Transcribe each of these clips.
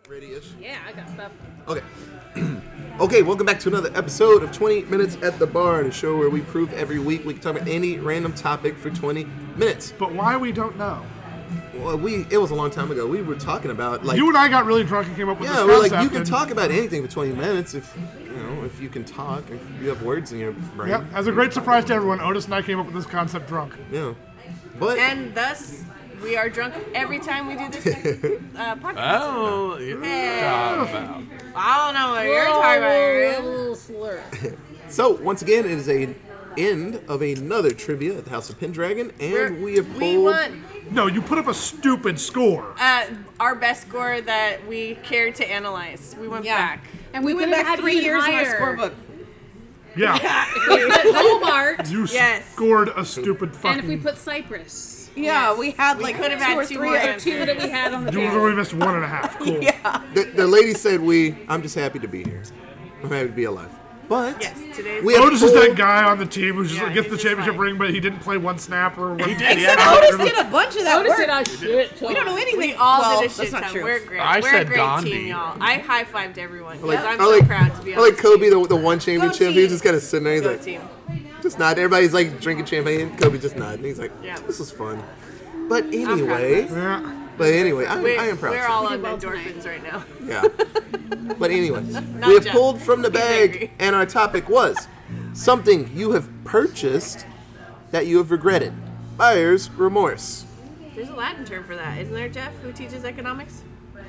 Ready-ish? Yeah, I got stuff. Okay. Okay, welcome back to another episode of 20 Minutes at the Bar, the show where we prove every week we can talk about any random topic for 20 minutes. But why we don't know. Well, it was a long time ago. We were talking about, like... You and I got really drunk and came up with this we're concept. like, you can talk about anything for 20 minutes if you can talk, if you have words in your brain. Yep. As a great surprise to everyone, Otis and I came up with this concept drunk. Yeah. But... And thus, we are drunk every time we do this podcast. Oh, Hey. about. I don't know what you're talking about, Aaron. Little slur. So, once again, it is a end of another trivia at the House of Pendragon, and we have pulled... We won No, you put up a stupid score. our best score that we cared to analyze. We went back. And we went could have back had 3 even years in our higher. scorebook. Yeah. If we put Hobart, You Yes. scored a stupid fucking... and if we put Cyprus. Yeah, we had like could have two had or two three more other answers. Two that we had on the You table. only missed 1.5. Cool. Yeah. The lady said I'm just happy to be here. I'm happy to be alive. But... Yes, today's... We have Otis is pulled- that guy on the team who just Yeah, gets he's the just championship fine. ring, but he didn't play one snap or one... He did. Except Yeah. Otis did a bunch of that Otis work. did a shit ton. We don't know anything. We all well, did a shit that's not ton. true. We're great. I We're said a great Gandhi. team, y'all. I high-fived everyone because I'm I so like, proud to be I on like this Kobe, team. the one championship. He team. was just kind of sitting there. He's Go like, team. just nodding. Everybody's like drinking champagne. Kobe just nodding. He's like, Yeah. this is fun. But proud anyway, of Yeah. I am proud. We're too. all We on did well endorphins right now. Yeah. But anyway, we have Jeff. pulled from the He's bag, angry. and our topic was something you have purchased that you have regretted. Buyer's remorse. There's a Latin term for that, isn't there, Jeff, who teaches economics?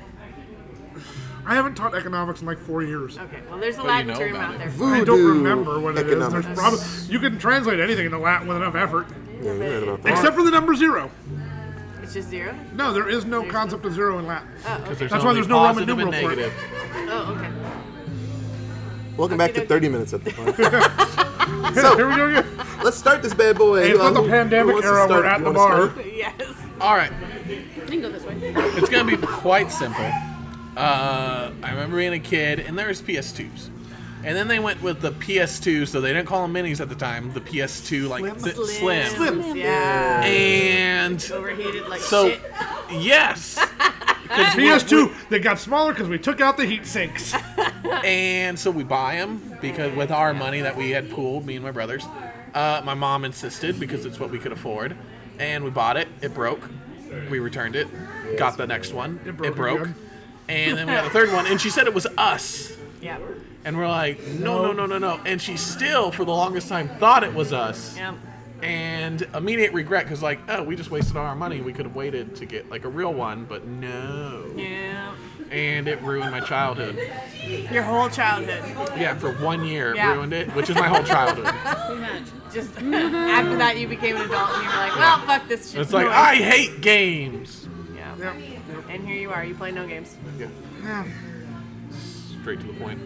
I haven't taught economics in like 4 years. Okay, well, there's a But you Latin know term about out it. there. Voodoo I don't remember what it is. economics. There's probably you can translate anything into Latin with enough effort, Yeah, you're right about that. except for the number 0. It's just zero? No, there is no concept of 0 in Latin. Oh, okay. That's why there's no Roman positive and numeral for it. negative. Oh, okay. Welcome back to Okey-dokey. 30 Minutes at the Bar. Here we go again. Let's start this bad boy. Hey, it's not the Who pandemic wants to era. start? We're at You the wanna bar. start? Yes. All right. You can go this way. It's going to be quite simple. I remember being a kid, and there was PS2s. And then they went with the PS2, so they didn't call them minis at the time. The PS2, like slim. Slims. Yeah. And Overheated like so, shit. yes. PS2, they got smaller because we took out the heat sinks. And so we buy them because with our money that we had pooled, me and my brothers. My mom insisted because it's what we could afford. And we bought it. It broke. We returned it. Got the next one. It broke again. And then we got the third one. And she said it was us. Yeah. And we're like, no. And she still, for the longest time, thought it was us. Yeah. And immediate regret because, like, oh, we just wasted all our money. We could have waited to get, like, a real one, but no. Yeah. And it ruined my childhood. Your whole childhood. Yeah, for 1 year it Yeah. ruined it, which is my whole childhood. Pretty much. Just after that, you became an adult and you were like, well, fuck this shit. It's like, I hate games. Yeah. Yep. And here you are. You play no games. Yeah. Straight to the point.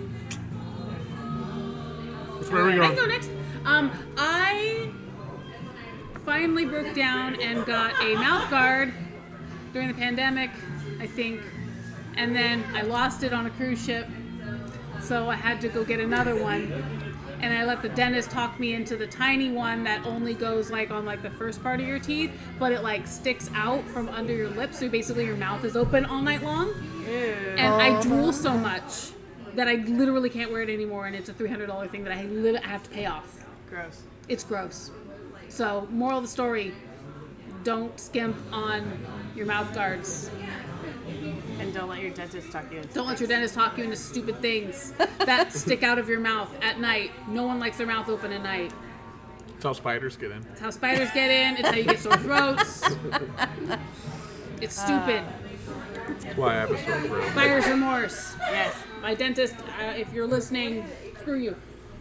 That's where we I can go go. next. I finally broke down and got a mouth guard during the pandemic, I think. And then I lost it on a cruise ship. So I had to go get another one. And I let the dentist talk me into the tiny one that only goes like on like the first part of your teeth, but it like sticks out from under your lips. So basically your mouth is open all night long. And I drool so much that I literally can't wear it anymore. And it's a $300 thing that I have to pay off. Gross. It's gross. So, moral of the story, don't skimp on your mouth guards. And don't let your dentist talk you into Don't let your dentist talk you into stupid things that stick out of your mouth at night. No one likes their mouth open at night. That's how spiders get in. It's how spiders get in. It's how you get sore throats. It's stupid. That's why I have a sore throat. Buyer's remorse. Yes. My dentist, if you're listening, screw you.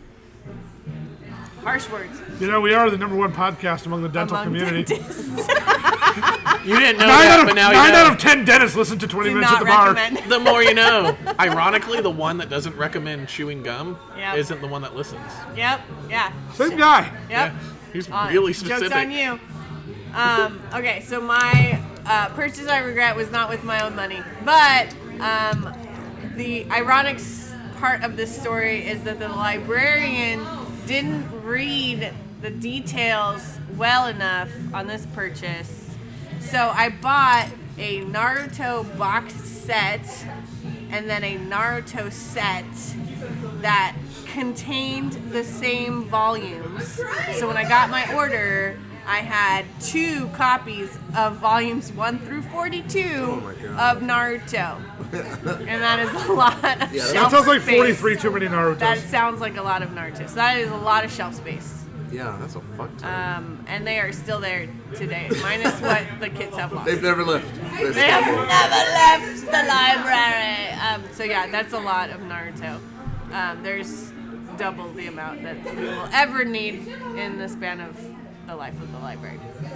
Harsh words. You know, we are the #1 podcast among the dental Among community. dentists. You didn't know 9 that, out but of, now 9 you know. out of 10 dentists listen to 20 Do Minutes at not the Bar. recommend. The more you know. Ironically, the one that doesn't recommend chewing gum Yep. isn't the one that listens. Yep. Yeah. Same guy. Yep. Yeah, he's really specific. Joke's on you. Okay, so my purchase I regret was not with my own money, but the ironic part of this story is that the librarian didn't read the details well enough on this purchase. So I bought a Naruto box set and then a Naruto set that contained the same volumes. So when I got my order, I had 2 copies of volumes 1 through 42 of Naruto. And that is a lot of shelf That sounds like space. 43 too many Narutos. That sounds like a lot of Naruto. So that is a lot of shelf space. Yeah, that's a fuck ton. And they are still there today, minus what the kids have lost. They've never left. They have never left the library. So yeah, that's a lot of Naruto. There's double the amount that we will ever need in the span of the life of the library.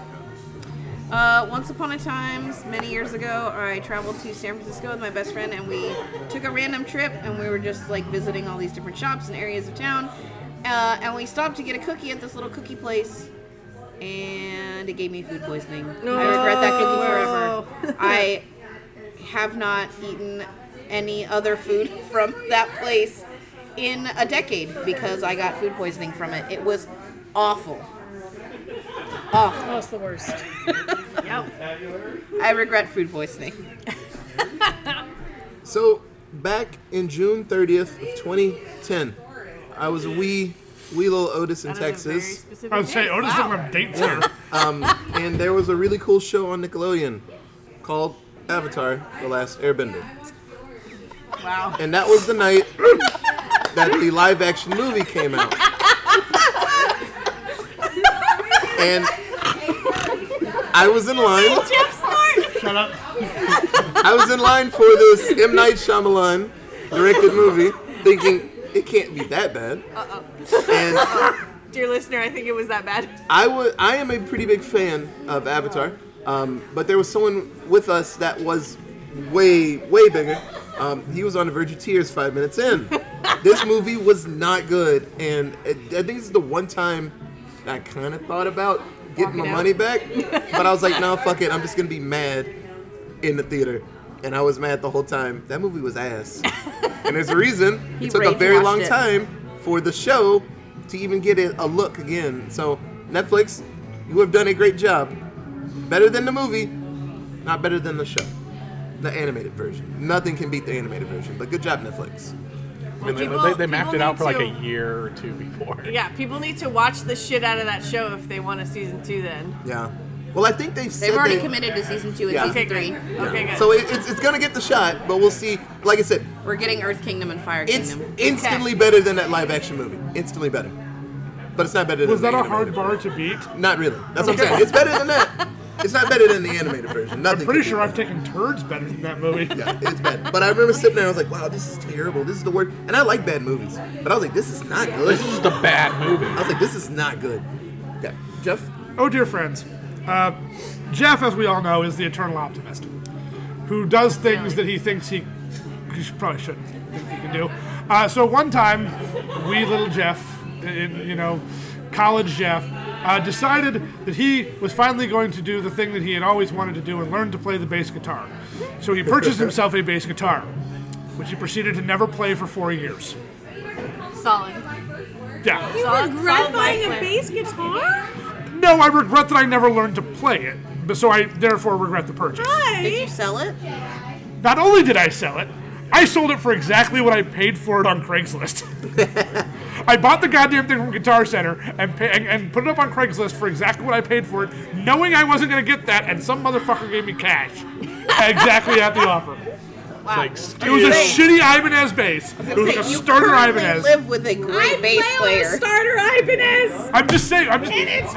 Once upon a time, many years ago, I traveled to San Francisco with my best friend, and we took a random trip, and we were just like visiting all these different shops and areas of town. And we stopped to get a cookie at this little cookie place, and it gave me food poisoning. I regret that cookie forever. I have not eaten any other food from that place in a decade because I got food poisoning from it. It was awful. Awful. Oh, it's the worst. Yep. I regret food poisoning. So, back in June 30th of 2010, I was a wee little Otis in That is a very Texas. specific I would say date. Otis Wow. on dates here. And there was a really cool show on Nickelodeon called Avatar: The Last Airbender. Wow. And that was the night that the live action movie came out. And I was in line. Shut up. I was in line for this M. Night Shyamalan directed movie, thinking it can't be that bad. And Dear listener, I think it was that bad. I am a pretty big fan of Avatar, but there was someone with us that was way bigger. He was on the verge of tears 5 minutes in. This movie was not good, and I think this is the one time I kind of thought about getting my money back, but I was like, no, fuck it, I'm just gonna be mad in the theater. And I was mad the whole time. That movie was ass. And there's a reason. He It took a rage very watched long it. time for the show to even get it a look again. So, Netflix, you have done a great job. Better than the movie, not better than the show. The animated version. Nothing can beat the animated version, but good job, Netflix. And people- they mapped people it out need for like to- a year or two before. Yeah, people need to watch the shit out of that show if they want a season 2 then. Yeah. Well, I think they've said They've already they- committed to season 2 and Yeah. season Okay, 3. good. Okay, good. So it's gonna get the shot, but we'll see. Like I said, We're getting Earth Kingdom and Fire it's Kingdom. instantly better than that live action movie. Instantly better. But it's not better than Was the that a animated hard version. bar to beat? Not really. That's what I'm saying. It's better than that. It's not better than the animated version. Nothing. I'm pretty can sure beat I've taken turds better than that movie. that. Yeah, it's bad. But I remember sitting there, I was like, wow, this is terrible. This is the worst. And I like bad movies. But I was like, this is not good. This is the bad movie. I was like, this is not good. Yeah. Jeff? Oh, dear friends. Jeff, as we all know, is the eternal optimist who does things that he thinks he probably shouldn't think he can do. So one time, wee little Jeff, college Jeff, decided that he was finally going to do the thing that he had always wanted to do and learn to play the bass guitar. So he purchased himself a bass guitar, which he proceeded to never play for 4 years. Solid. Yeah. Solid buying a plan. bass guitar? No, I regret that I never learned to play it, but so I therefore regret the purchase. Did you sell it? Not only did I sell it, I sold it for exactly what I paid for it on Craigslist. I bought the goddamn thing from Guitar Center and put it up on Craigslist for exactly what I paid for it, knowing I wasn't going to get that, and some motherfucker gave me cash exactly at the offer. It's like, It was a shitty Ibanez bass. It was like a You starter currently Ibanez. live with a great bass player. Starter Ibanez. I'm just saying. I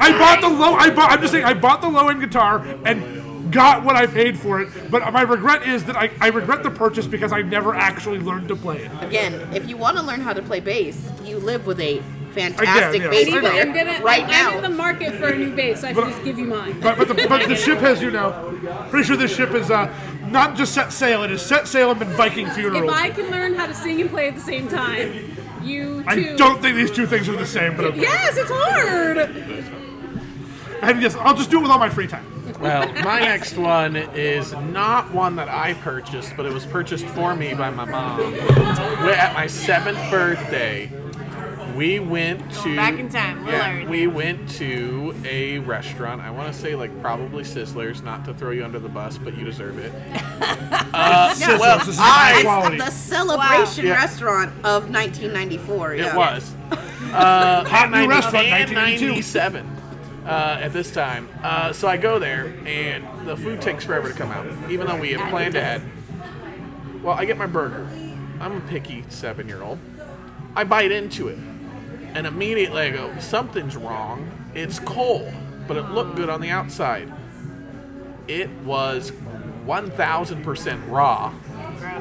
bought the low end guitar and got what I paid for it. But my regret is that I regret the purchase because I never actually learned to play it. Again, if you want to learn how to play bass, you live with a fantastic yeah. bass I know. player I'm in the now. market for a new bass. So I should just give you mine. But the ship has, pretty sure this ship is not just set sail. It is set sail and been Viking If funeral. I can learn how to sing and play at the same time, you too. I don't think these two things are the same, but okay. Yes, it's hard. And yes, I'll just do it with all my free time. well, my next one is not one that I purchased, but it was purchased for me by my mom. At my 7th birthday, We went to back in time. We'll learn. We went to a restaurant. I want to say like probably Sizzler's, not to throw you under the bus, but you deserve it. Sizzlers, well, this is high quality. The celebration Wow. Yeah. restaurant of 1994. Yeah. It was. Hot new restaurant, and 1992. 97 at this time. So I go there, and the food takes forever to come out, even though we had planned ahead. Well, I get my burger. I'm a picky 7-year-old. I bite into it, and immediately I go, something's wrong. It's cold, but it looked good on the outside. It was 1,000% raw. Gross.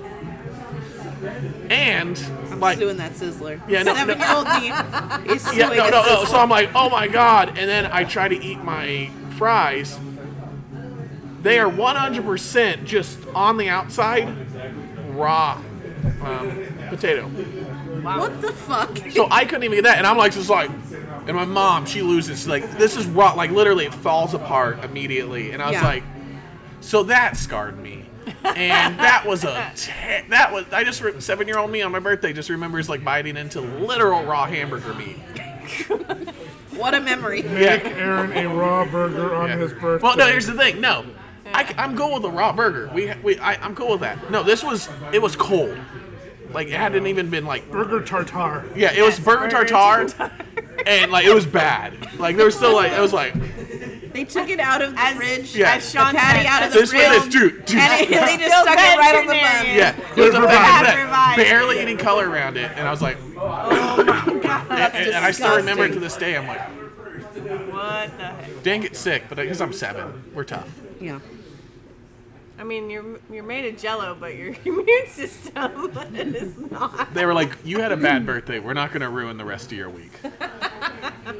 And I'm like, suing that Sizzler. Yeah, no, 7-year-old me is suing yeah, a no. Sizzler. So I'm like, oh my god! And then I try to eat my fries. They are 100% just on the outside, raw potato. What the fuck? So I couldn't even get that, and I'm like, just like, and my mom, she loses. She's like, this is raw. Like literally, it falls apart immediately. And I was Yeah. like, so that scarred me. And that was I just 7-year-old me on my birthday just remembers like biting into literal raw hamburger meat. What a memory. Make Aaron a raw burger on his birthday. Well, no, here's the thing. No, I'm cool with a raw burger. I'm cool with that. No, it was cold. Like it hadn't even been like burger tartare. yeah, it was burger tartare, and like it was bad. Like there was still like it was like They took it out of the fridge. Yeah. As Sean The patty said, out of the this fridge. dude. And they just Still stuck it right on the bun. veterinarian. Yeah, there's a Bad that barely any color around it, and I was like, Oh my god. and I still remember it to this day. I'm like, What the heck? didn't get sick, but because I'm 7, we're tough. Yeah. I mean, you're made of Jello, but your immune system is not. They were like, you had a bad birthday. We're not going to ruin the rest of your week. I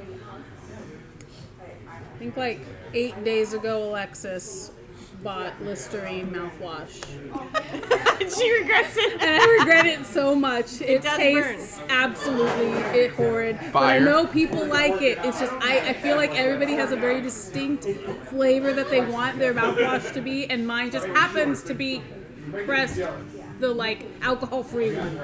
think like 8 days ago, Alexis bought Listerine mouthwash. She regrets it. And I regret it so much. It does tastes absolutely horrid. But I Fire. know people like it. It's just, I feel like everybody has a very distinct flavor that they want their mouthwash to be, and mine just happens to be Crest, the like alcohol-free one.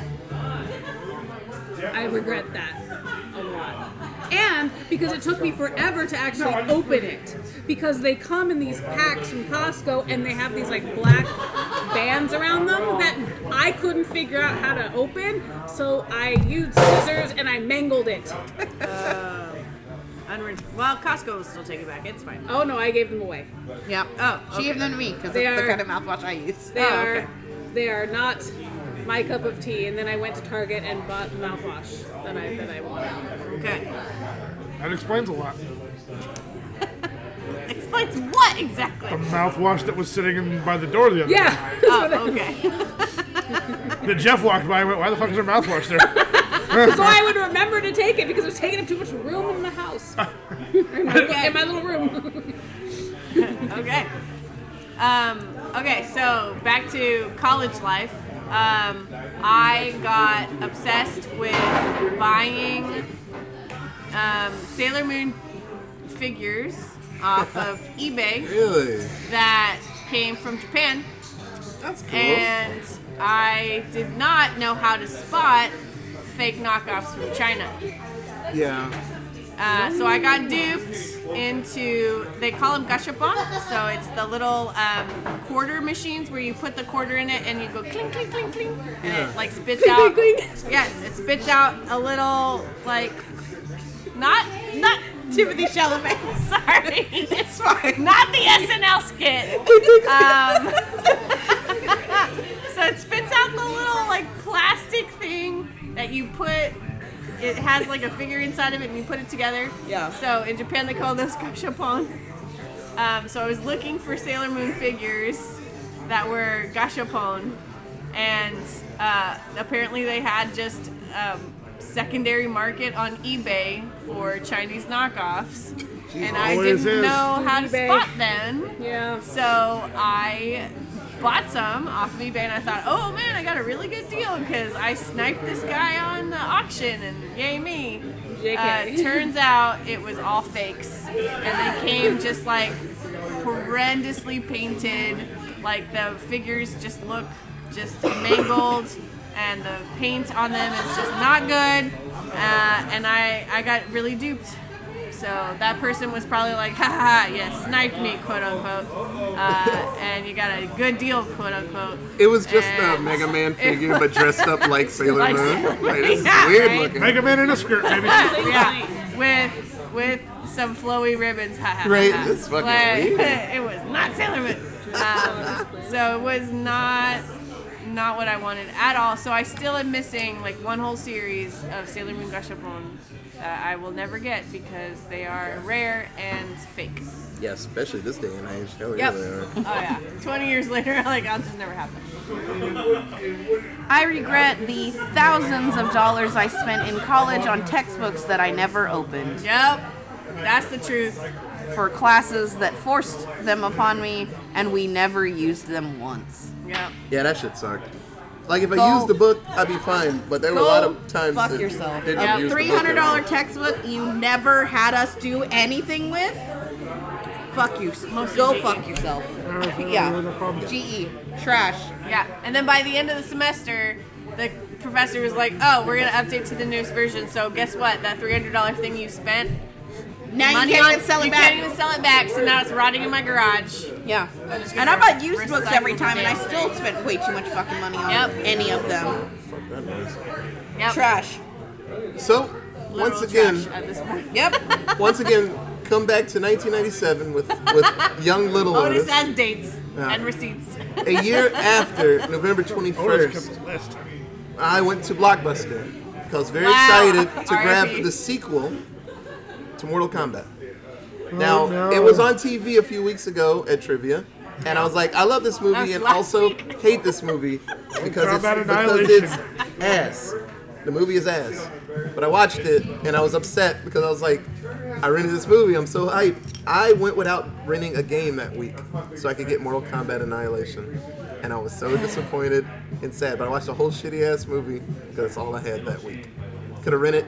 I regret that a lot. And because it took me forever to actually open it. Because they come in these packs from Costco and they have these like black bands around them that I couldn't figure out how to open. So I used scissors and I mangled it. Well, Costco will still take it back. It's fine. Oh no, I gave them away. Yep. Oh, She okay. gave them to me because They that's the are- kind of mouthwash I use. They are not my cup of tea. And then I went to Target and bought the mouthwash that I wanted. Okay. That explains a lot. Explains what exactly? The mouthwash that was sitting by the door the other day. Yeah. Oh, okay. That Jeff walked by and went, why the fuck is there mouthwash there? So I would remember to take it because it was taking up too much room in the house. in my little room. Okay. Okay, so back to college life. I got obsessed with buying Sailor Moon figures off of eBay Really? that came from Japan. That's cool. And I did not know how to spot fake knockoffs from China. Yeah. So I got duped into, they call them gashapon. So it's the little quarter machines where you put the quarter in it and you go clink, clink, clink, clink. And Yeah. it like spits out. Yes, it spits out a little like, not Timothy Chalamet, sorry. It's fine. Not the SNL skit. So it spits out the little like plastic thing that you put. It has like a figure inside of it, and you put it together. Yeah. So in Japan they call those gashapon. So I was looking for Sailor Moon figures that were gashapon, and apparently they had just secondary market on eBay for Chinese knockoffs, and I always didn't is. know how to eBay. spot them. Yeah. So I bought some off of eBay, and I thought, oh man, I got a really good deal because I sniped this guy on the auction, and yay me. JK. Turns out it was all fakes, and they came just like horrendously painted. Like the figures just look just mangled, and the paint on them is just not good. and I got really duped. So that person was probably like, ha ha, yeah, sniped me, quote unquote. And you got a good deal, quote unquote. It was just a And Mega Man figure, but dressed up like Sailor Like Moon. Sailor Like, this is Yeah, weird right? looking. Mega Man in a skirt, maybe. Yeah, with some flowy ribbons, ha ha. Right, ha. it's fucking Like, weird. It was not Sailor Moon. So it was not what I wanted at all. So I still am missing like one whole series of Sailor Moon Gashapon that I will never get because they are rare and fake. Yeah, especially this day and age. Hell Yep. yeah, they are. Oh yeah. 20 years later, like I'll just never happen. I regret the thousands of dollars I spent in college on textbooks that I never opened Yep. That's the truth. for classes that forced them upon me, and we never used them once. Yep. Yeah, that shit sucked. Like, if I Go- used the book, I'd be fine. But there were a lot of times fuck that yourself. didn't Yep. use the book $300 at all. textbook you never had us do anything with? Fuck you. Go GE. fuck yourself. Yeah. GE. Trash. Yeah, and then by the end of the semester, the professor was like, "Oh, we're gonna update to the newest version. So guess what? That $300 thing you spent, Now you money can't on, even sell it you back. can't even sell it back. So now it's rotting in my garage. Yeah. just And I gonna bought used books recycle every time, and I them. still spent way too much fucking money on Yep. any of them. Fuck that noise. Yep. Trash. So, Literal once again, trash at this point. Yep. once again, come back to 1997 with young Little Otis Otis. has dates Yeah. and receipts. A year after November Otis 21st, comes list. I went to Blockbuster because I was very Wow. excited to grab RIP. the sequel to Mortal Kombat. Now, no. it was on TV a few weeks ago at Trivia, and I was like, I love this movie That's and last also week. hate this movie because Kombat it's Annihilation. ass. The movie is ass. But I watched it, and I was upset because I was like, I rented this movie, I'm so hyped. I went without renting a game that week so I could get Mortal Kombat Annihilation. And I was so disappointed and sad, but I watched a whole shitty-ass movie because it's all I had that week. Could have rented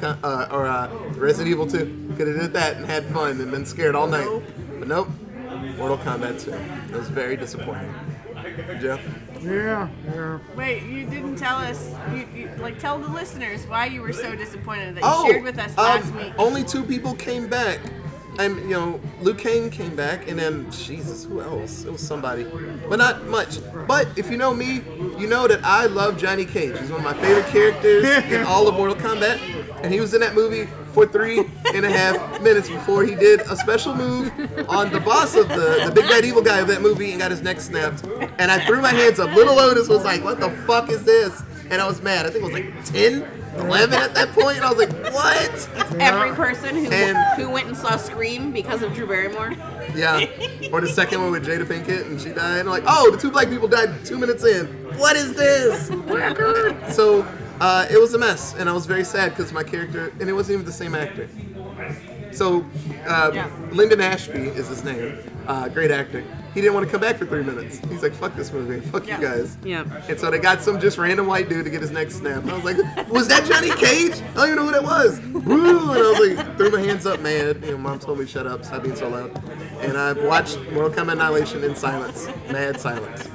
Resident Evil 2. Could have did that and had fun and been scared all night. But nope, Mortal Kombat 2. It was very disappointing. Jeff? Yeah. Wait, you didn't tell us. You like tell the listeners why you were so disappointed that you Oh, shared with us last week. only 2 people came back. And, Liu Kang came back, and then, Jesus, who else? It was somebody. But not much. But if you know me, you know that I love Johnny Cage. He's one of my favorite characters in all of Mortal Kombat. And he was in that movie for 3.5 minutes before he did a special move on the boss of the big bad evil guy of that movie and got his neck snapped. And I threw my hands up. Little Otis was like, what the fuck is this? And I was mad. I think it was like 10, 11 at that point. And I was like, what? Every person And- who went and saw Scream because of Drew Barrymore. Yeah. Or the second one with Jada Pinkett and she died. And I'm like, oh, the 2 black people died 2 minutes in. What is this? So it was a mess. And I was very sad because my character, and it wasn't even the same actor. So Lyndon Ashby is his name. Great actor. He didn't want to come back for 3 minutes. He's like, fuck this movie. Fuck you guys. Yeah. And so they got some just random white dude to get his neck snapped. And I was like, was that Johnny Cage? I don't even know who that was. Woo! And I was like, threw my hands up, mad. Mom told me to shut up, stop being so loud. And I watched Mortal Kombat Annihilation in silence. Mad silence.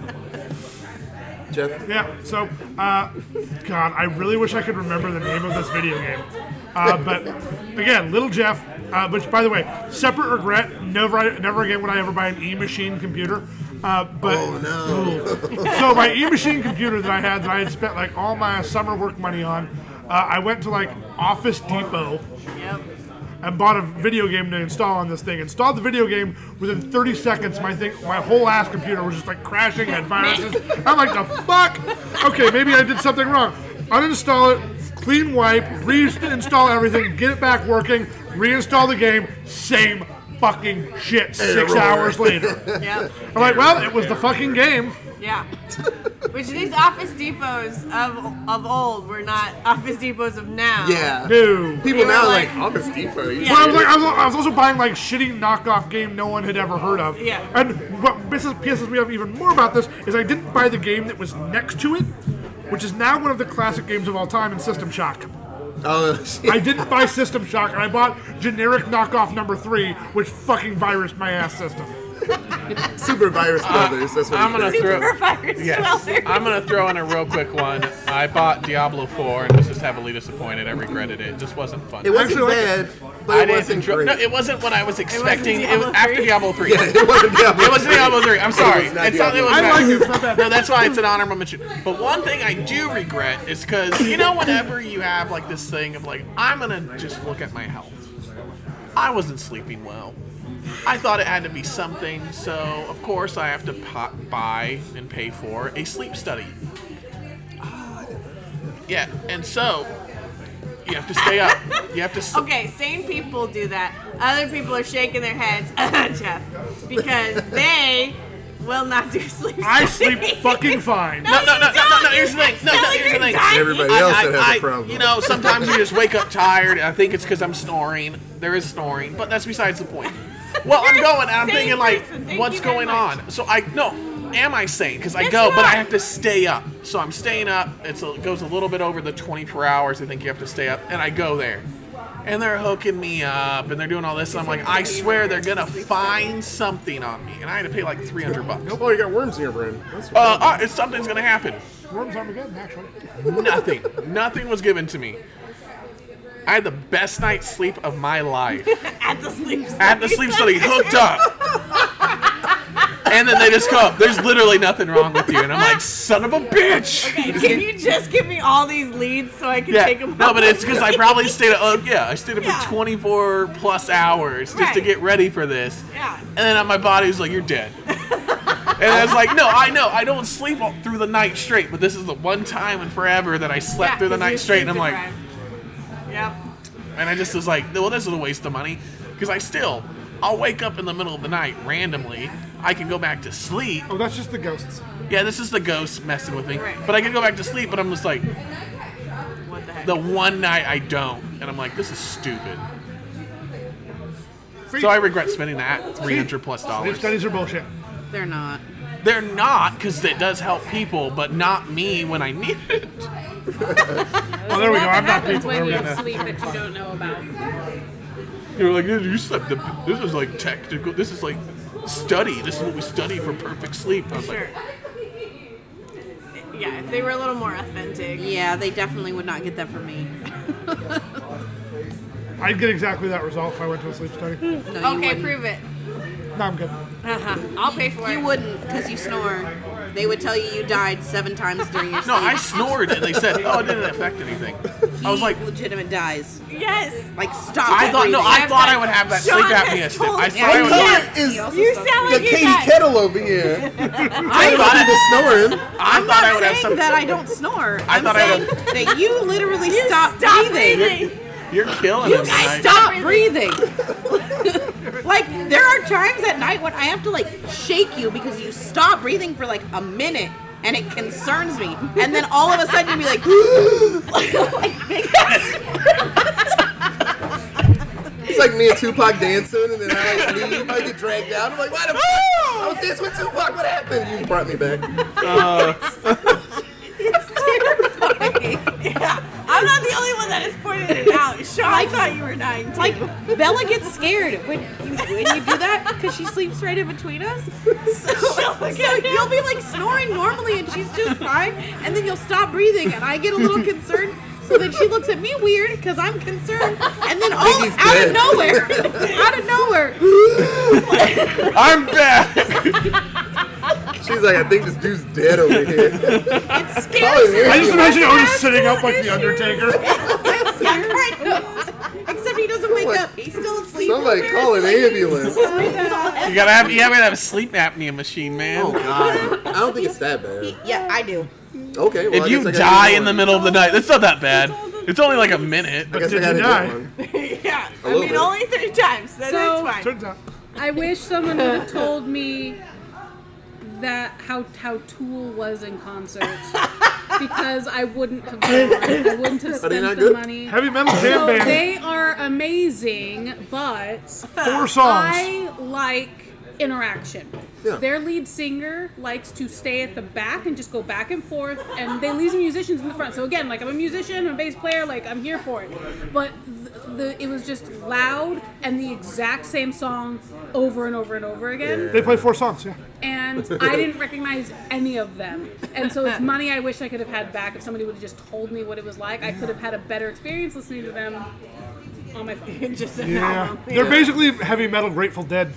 Jeff? Yeah, so, God, I really wish I could remember the name of this video game. But, again, Little Jeff, which, by the way, separate regret, never again would I ever buy an E-Machine computer. Oh, no. So my E-Machine computer that I had spent, like, all my summer work money on, I went to, like, Office Depot. Yep. And bought a video game to install on this thing. Installed the video game within 30 seconds. My whole ass computer was just like crashing, had viruses. I'm like, the fuck? Okay, maybe I did something wrong. Uninstall it, clean wipe, reinstall everything, get it back working, reinstall the game, same fucking shit 6 hours later. Yep. I'm like, well, it was the fucking game. Yeah. Which these Office Depots of old were not Office Depots of now. Yeah. No. People They were now are like- like, Office Depot. You Well, I was also buying like shitty knockoff game no one had ever heard of. Yeah. And what pisses me off even more about this is I didn't buy the game that was next to it, which is now one of the classic games of all time in System Shock. Oh, shit. I didn't buy System Shock, and I bought generic knockoff number 3, which fucking virused my ass system. Super Virus Brothers. That's what I'm gonna throw. Super Virus Yes, Dwellers. I'm gonna throw in a real quick one. I bought Diablo 4 and was just heavily disappointed. I regretted it. It just wasn't fun. It wasn't Actually, bad, but I it didn't wasn't enjoy. great. No, it wasn't what I was expecting. It Diablo was after 3? Diablo 3. Yeah, it wasn't Diablo. It was Diablo 3. I'm sorry. was not It's not, it Diablo was 3. I bad. like it. It's not bad. No, that's why it's an honorable mention. But one thing I do regret is because, you know, whenever you have like this thing of like, I'm gonna just look at my health. I wasn't sleeping well. I thought it had to be something, so of course I have to buy and pay for a sleep study. Yeah, and so you have to stay up. You have to. Okay, sane people do that. Other people are shaking their heads, Jeff, because they will not do sleep I study. sleep fucking fine. No. Here's the thing. No. Here's the thing. Everybody else that has a problem. You know, sometimes you just wake up tired. I think it's because I'm snoring. There is snoring, but that's besides the point. Well, I'm going, and I'm Sane thinking like, person. Thank what's you very going much. on? So am I sane? Because I Yes, go, you but I are. have to stay up. So I'm staying up. It goes a little bit over the 24 hours. I think you have to stay up, and I go there. And they're hooking me up, and they're doing all this, and I'm like, I swear they're gonna find something on me, and I had to pay like $300. Oh, you got worms in your brain. That's Something's gonna happen. Worms Armageddon, actually. Nothing was given to me. I had the best night's sleep of my life At the sleep study. at the sleep study, hooked up. And then they just come, there's literally nothing wrong with you. And I'm like, son of a bitch. Okay, can you just give me all these leads so I can take them No, home? but it's because I probably stayed up, I stayed up Yeah. for 24 plus hours just to Right. get ready for this. Yeah. And then my body was like, you're dead. And I was like, no, I know, I don't sleep all through the night straight, but this is the one time in forever that I slept Yeah, through the 'cause night you're straight. And I'm sleep like, deprived. Yep. and I just was like, well, this is a waste of money. Because I'll wake up in the middle of the night randomly. I can go back to sleep. Oh, that's just the ghosts. Yeah, this is the ghost messing with me. Right. But I can go back to sleep, but I'm just like, What the heck? the one night I don't. And I'm like, this is stupid. So I regret spending that $300 plus Sleep dollars. studies are bullshit. They're not. They're not, because it does help people, but not me when I need it. Oh, there we go. I'm not happens people. when There we you go. have sleep that you don't know about. You're like, you slept. This is like technical. This is like study. This is what we study for perfect sleep. I was Sure. like, Yeah, if they were a little more authentic. Yeah, they definitely would not get that from me. I'd get exactly that result if I went to a sleep study. No, you Okay, wouldn't. prove it. No, I'm good. I'll pay for it. You wouldn't, because you snore. They would tell you died 7 times during your no, sleep. I snored, and they said, oh, it didn't affect anything. I was like, legitimate dies. Yes. Like, stop I thought I would have that Sean sleep has apnea stick. told I me. thought I would. That is You sound the like you Katie got. Kettle over here. I thought The snoring. I thought I would have saying some. that I don't snore. I I'm thought I saying would that you literally stop Stop breathing. breathing. You're killing him tonight. Stop breathing. Like, there are times at night when I have to, like, shake you because you stop breathing for, like, a minute, and it concerns me. And then all of a sudden you'll be like, It's like me and Tupac dancing, and then I like leave. I get dragged out. I'm like, why the fuck? I was dancing with Tupac. What happened? You brought me back. Yeah. I'm not the only one that has pointed it out. Sean thought you were dying too. like, Bella gets scared when you do that because she sleeps right in between us. So you'll be like snoring normally and she's just fine, and then you'll stop breathing and I get a little concerned. So then she looks at me weird because I'm concerned, and then all he's out dead. of nowhere, I'm back. She's like, I think this dude's dead over here. it scares her. I just imagine Otis sitting up like the Undertaker. Yeah, kind of. Except he doesn't wake up. He's still asleep. Somebody call an ambulance. You gotta have a sleep apnea machine, man. Oh God, I don't think it's that bad. Yeah, I do. Okay, well, If you die in the middle of the night, that's not that bad. It's only like a minute. I guess Did I you gotta die? get one. yeah. I little mean, bit. only 3 times. That's So- fine. Turns out. I wish someone would have told me that how Tool was in concert, because I wouldn't have gone. I wouldn't have Are they spent not the good? money. Heavy metal jam So band. they are amazing, but 4 songs. I like interaction. Yeah. Their lead singer likes to stay at the back and just go back and forth, and they leave the musicians in the front. So again, like, I'm a musician, I'm a bass player, like, I'm here for it. But it was just loud and the exact same song over and over and over again. They play 4 songs, yeah. And I didn't recognize any of them. And so it's money I wish I could have had back if somebody would have just told me what it was like. I could have had a better experience listening to them on my phone. Just an Yeah. album. They're basically heavy metal Grateful Dead.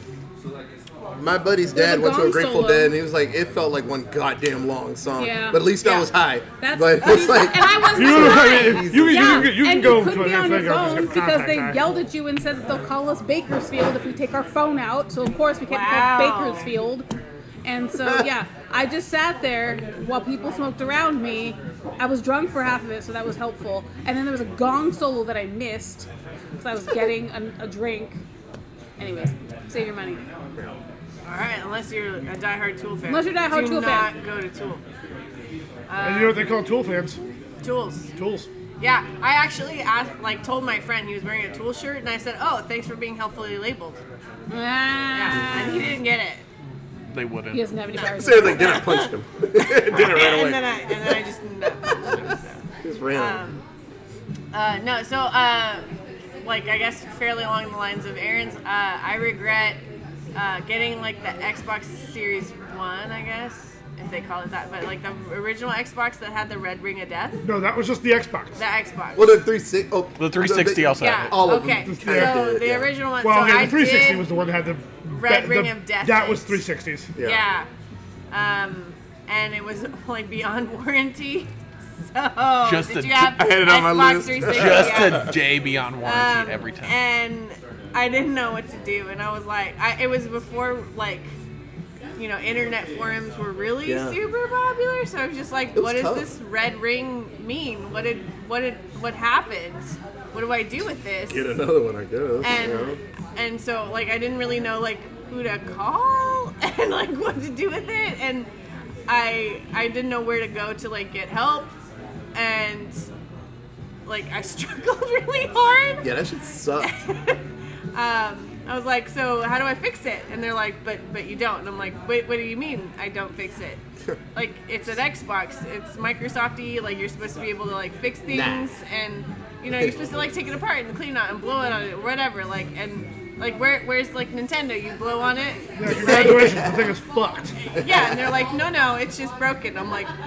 My buddy's There's dad a went to a gong Grateful solo. Dead, and he was like, it felt like one goddamn long song. Yeah. But at least I Yeah. was high. That's, But it's like, and I wasn't You high. can And go you to couldn't be a on your thing or phone just because they contact yelled at you and said that they'll call us Bakersfield if we take our phone out. So of course we can't call Wow. Bakersfield. And so yeah, I just sat there while people smoked around me. I was drunk for half of it, so that was helpful. And then there was a gong solo that I missed because I was getting a drink. Anyways, save your money. All right, unless you're a diehard Tool fan. Unless you're a diehard Tool Do fan. not go to Tool. And you know what they call Tool fans? Tools. Tools. Yeah, I actually told my friend he was wearing a Tool shirt, and I said, "Oh, thanks for being helpfully labeled." Yeah, and he didn't get it. They wouldn't. He doesn't have any bars. seriously, then I punched him. Did it right And away. then I just ended up punching him, so. Just ran. No, so like I guess fairly along the lines of Aaron's, I regret getting like the Xbox Series 1, I guess, if they call it that, but like the original Xbox that had the red ring of death. No, that was just the Xbox. The Xbox. Well, the 360. Oh, The 360 also yeah. had it. all of okay. them. So Yeah. the Yeah. original one. Well, so okay, I the 360 did was the one that had the Red Ring of Death. That was 360s. Yeah. Yeah. And it was like beyond warranty. So Just did a- you have I had it on my Xbox list. 360? Just Yeah. a day beyond warranty every time. And I didn't know what to do, and I was like, it was before like, you know, internet forums were really Yeah. super popular. So I was just like, was what does tough. this red ring mean? What happened? What do I do with this? Get another one, I guess. And you know? and so like I didn't really know like who to call and like what to do with it, and I didn't know where to go to like get help, and like I struggled really hard. Yeah, that shit sucked. I was like, so how do I fix it? And they're like, but you don't. And I'm like, wait, what do you mean I don't fix it? Like, it's an Xbox. It's Microsoft-y. Like, you're supposed to be able to like fix things, and you know, you're supposed to like take it apart and clean it out and blow it on it or whatever. Like, and like where's like Nintendo? You blow on it. Yeah, congratulations, the thing is fucked. Yeah, and they're like, no, it's just broken. I'm like,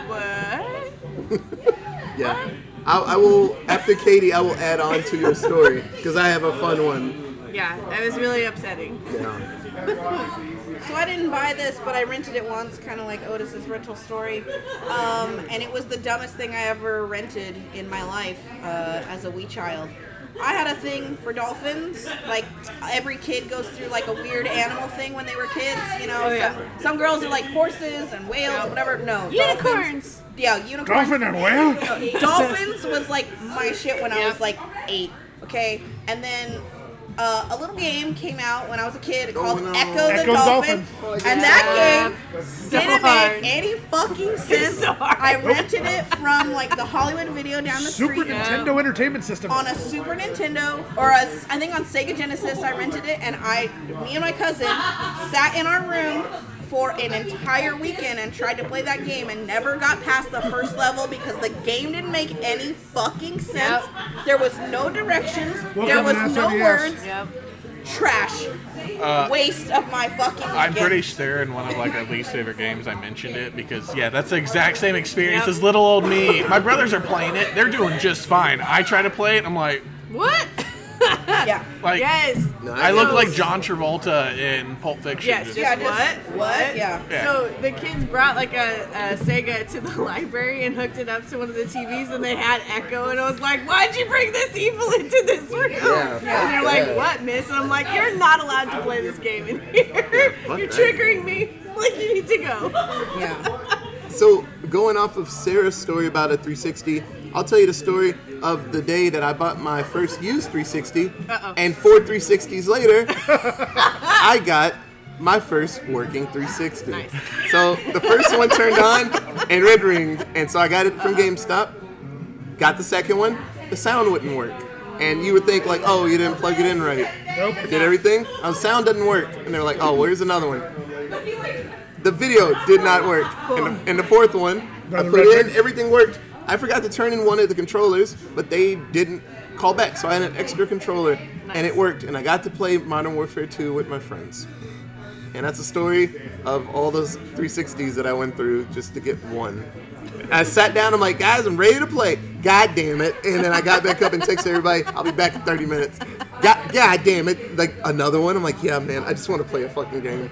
what? Yeah. I will, after Katie, I will add on to your story because I have a fun one. Yeah, it was really upsetting. Yeah. So I didn't buy this, but I rented it once, kind of like Otis's rental story. And it was the dumbest thing I ever rented in my life as a wee child. I had a thing for dolphins. Like, every kid goes through like a weird animal thing when they were kids. You know, Oh, yeah. some girls are like horses and whales, whatever. No, Unicorns. dolphins. Yeah, unicorns. Dolphin and whale? Dolphins was like my shit when I Yep. was like 8. Okay, and then a little game came out when I was a kid called no. Echo the Echo Dolphin, Dolphin. and that game So didn't hard. make any fucking sense. so hard. I rented it from like the Hollywood Video down the Super street Nintendo Entertainment System. on a Super Nintendo, or I think on Sega Genesis. I rented it, and me and my cousin sat in our room for an entire weekend and tried to play that game and never got past the first level because the game didn't make any fucking sense. Yep. There was no directions. Welcome There was to no SNES. words. Yep. Trash. Waste of my fucking weekend. I'm pretty sure in one of like our least favorite games I mentioned it because yeah, that's the exact same experience Yep. as little old me. My brothers are playing it; they're doing just fine. I try to play it, I'm like, What? Yeah. like Yes. I look So- like John Travolta in Pulp Fiction. Yes, just- yeah. What? Yeah. Yeah. So the kids brought like a Sega to the library and hooked it up to one of the TVs, and they had Echo, and I was like, "Why'd you bring this evil into this room?" Yeah, And they're like, yeah. "What, miss?" And I'm like, "You're not allowed to play this game in here. fuck You're that. triggering me. Like you need to go." Yeah. So, going off of Sarah's story about a 360, I'll tell you the story of the day that I bought my first used 360, Uh-oh. and 4 360s later, I got my first working 360. Nice. So, the first one turned on and red ringed, and so I got it from GameStop. Got the second one, the sound wouldn't work. And you would think like, oh, you didn't plug it in right. Nope. I did everything, the sound doesn't work. And they're like, oh, where's another one? The video did not work. And the fourth one, I Another put red it in, ring? everything worked. I forgot to turn in one of the controllers, but they didn't call back. So I had an extra controller, and it worked. And I got to play Modern Warfare 2 with my friends. And that's the story of all those 360s that I went through just to get one. I sat down, I'm like, guys, I'm ready to play. God damn it. And then I got back up and texted everybody, I'll be back in 30 minutes. God damn it. Like, another one? I'm like, yeah, man, I just want to play a fucking game.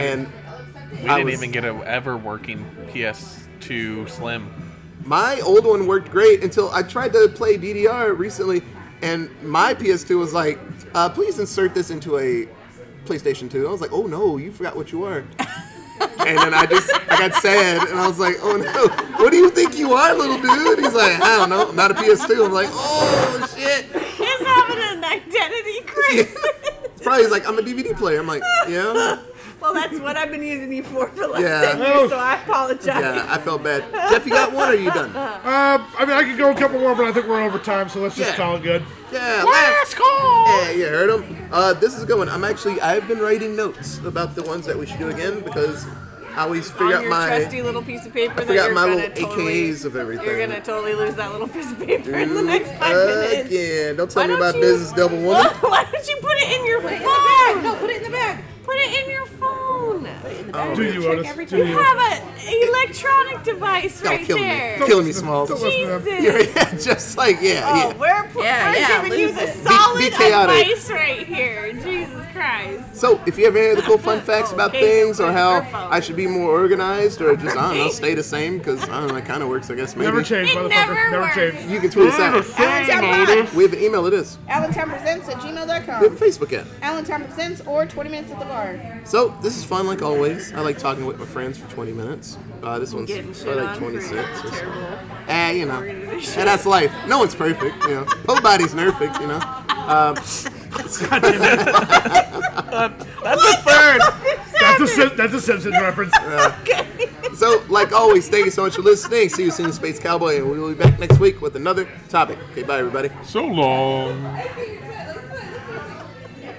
We didn't even get a ever working PS2 Slim. My old one worked great until I tried to play DDR recently, and my PS2 was like, please insert this into a PlayStation 2. I was like, oh no, you forgot what you are. And then I got sad, and I was like, oh no, what do you think you are, little dude? He's like, I don't know, I'm not a PS2. I'm like, oh shit. He's having an identity crisis. Probably he's like, I'm a DVD player. I'm like, yeah. Well, that's what I've been using you for the last Yeah. 10 years, so I apologize. Yeah, I felt bad. Jeff, you got one or are you done? I mean, I could go a couple more, but I think we're over time, so let's just Yeah. call it good. Yeah, Last call! Yeah, you heard him. This is a good one. I've been writing notes about the ones that we should do again because I always figure On out your my trusty little piece of paper I that forgot you're my gonna little totally, AKAs of everything. You're gonna totally lose that little piece of paper in the next 5 minutes. Again, don't tell Why me don't about you- business, devil woman. Why don't you put it in your phone? No, put it in the bag. Put it in your phone. Do you, Otis? every Do You you? have an electronic device Y'all right killing there. me. Killing me, Smalls. Don't listen to them. Jesus. Yeah, just like, Oh, yeah. we're giving you lose the it. solid Be chaotic. advice right here. Jesus Christ. So, if you have any other cool fun facts about Okay, things or how your phone. I should be more organized or just, I don't know, stay the same because, I don't know, it kind of works, I guess, maybe. Never change, It motherfucker. never Never works. change. You can tweet us out. Allentown We have an email, it is. Allentownpresents at We have a gmail.com. Facebook app. Allentown Presents or 20 Minutes at the Bar. So, this is fun like always. I like talking with my friends for 20 minutes. This one's Getting shit probably like on 26. for or so. terrible You know. organization. And that's life. No one's perfect, you know. Nobody's perfect, you know. That's a third! That's a Simpsons reference. So, like always, thank you so much for listening. See you soon, Space Cowboy, and we will be back next week with another topic. Okay, bye, everybody. So long.